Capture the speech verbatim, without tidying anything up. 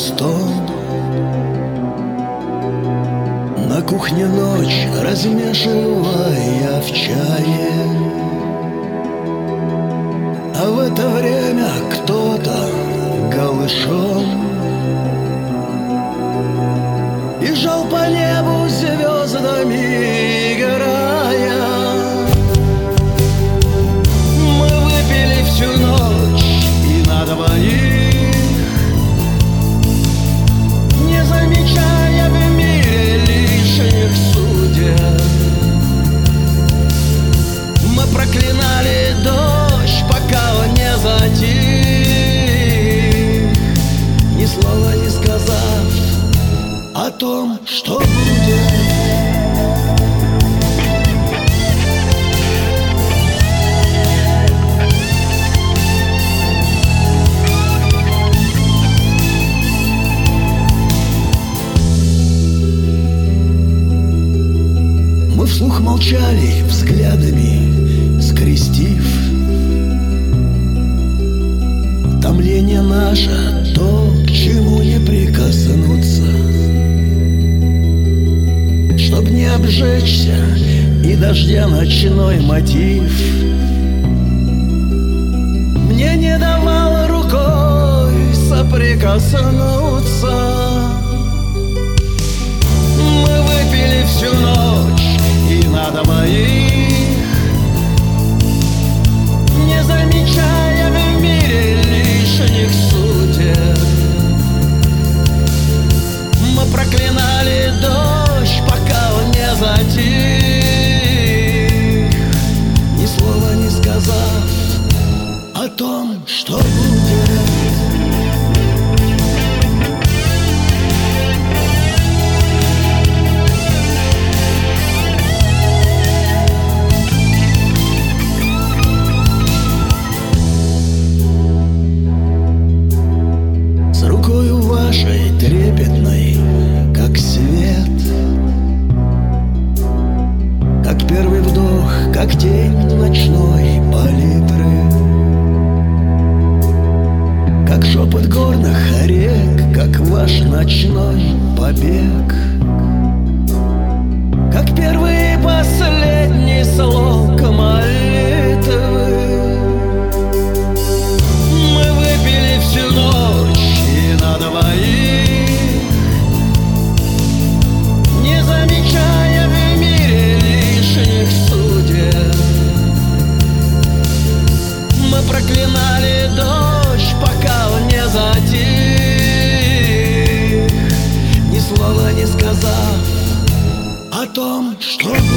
пустом. На кухне ночь, размешивая в чае, а в это время кто-то голышом бежал по небу звездами играя. Мы выпили всю ночь и на двоих, не замечая в мире лишних судеб. Мы проклинали дождь, пока он не затих, ни слова не сказав о том, что будет. Мы вслух молчали, взглядами скрестив. Томление наше, то, к чему не прикоснуться, чтоб не обжечься, и дождя ночной мотив мне не давал рукой соприкоснуться. Мы выпили всю ночь и на двоих, не замечая в мире лишних судеб. Мы проклинали дождь, пока он не затих, ни слова не сказав о том, что будет. Трепетной, как свет, как первый вдох, как тень ночной палитры, как шепот горных рек, как ваш ночной побег, как первый и последний слог молитвы. Мы выпили всю ночь и на двоих, не замечая в мире лишних судеб. Мы проклинали дождь, пока он не затих, ни слова не сказав о том, что